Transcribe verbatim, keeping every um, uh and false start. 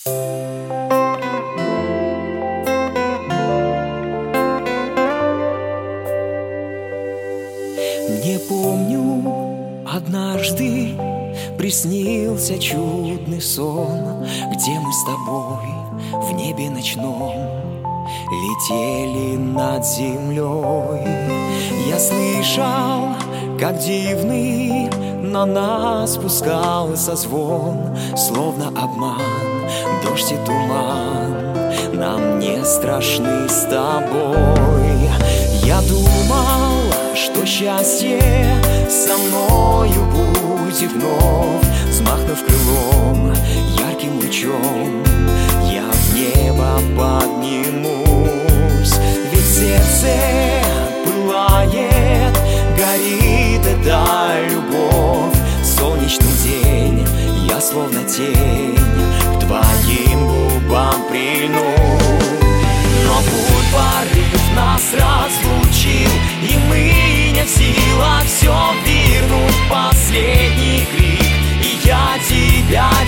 Не помню, однажды приснился чудный сон, где мы с тобой в небе ночном летели над землей. Я слышал, как дивный на нас спускался звон, словно обман, дождь и туман нам не страшны с тобой. Я думал, что счастье со мною будет вновь, взмахнув крылом, ярким лучом я в небо поднимусь. Ведь сердце пылает, горит эта любовь. Солнечный день, я словно тень к твоим губам прильну. Но путь порыв нас разлучил, и мы не в силах все вернуть. Последний крик, и я тебя